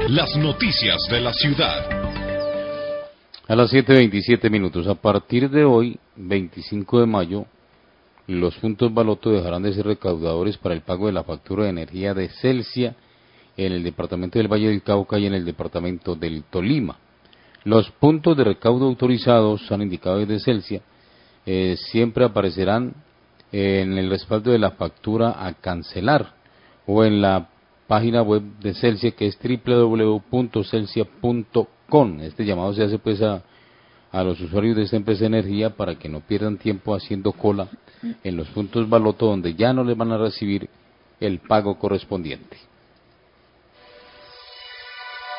Las noticias de la ciudad. A las 7:27. A partir de hoy, 25 de mayo, los puntos Baloto dejarán de ser recaudadores para el pago de la factura de energía de Celsia en el departamento del Valle del Cauca y en el departamento del Tolima. Los puntos de recaudo autorizados, han indicado desde Celsia, siempre aparecerán en el respaldo de la factura a cancelar o en la página web de Celsia, que es www.celsia.com. Este llamado se hace pues a los usuarios de esta empresa de energía para que no pierdan tiempo haciendo cola en los puntos Baloto, donde ya no les van a recibir el pago correspondiente.